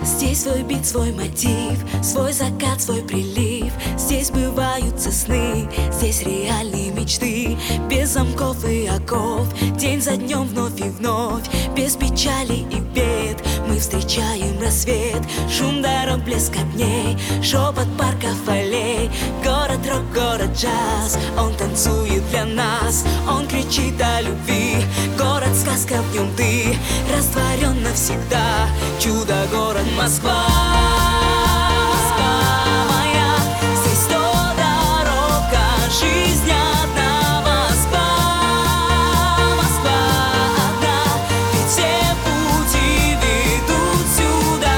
Здесь свой бит, свой мотив, свой закат, свой прилив. Здесь сбываются сны, здесь реальные мечты. Без замков и оков, день за днем вновь и вновь. Без печали и бед мы встречаем рассвет. Шум дорог, блеск огней, шепот парков, аллей. Город-рок, город-джаз, он танцует для нас. Он кричит о любви, город-сказка, в нем ты растворен навсегда. Чудо-город Москва. Москва моя, здесь 100 дорог, а жизнь одна. Москва, Москва одна, ведь все пути ведут сюда.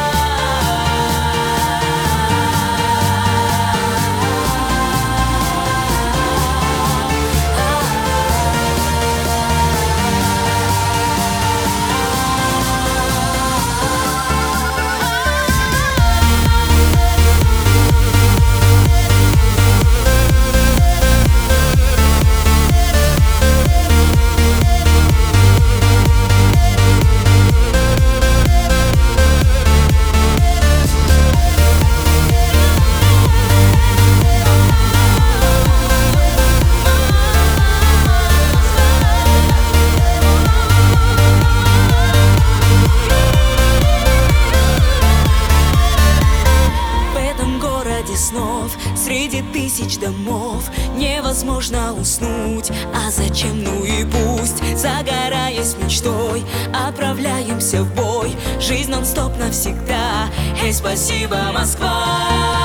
Снов, среди тысяч домов невозможно уснуть. А зачем? Ну и пусть, загораясь мечтой, отправляемся в бой. Жизнь нон-стоп навсегда. Эй, спасибо, Москва.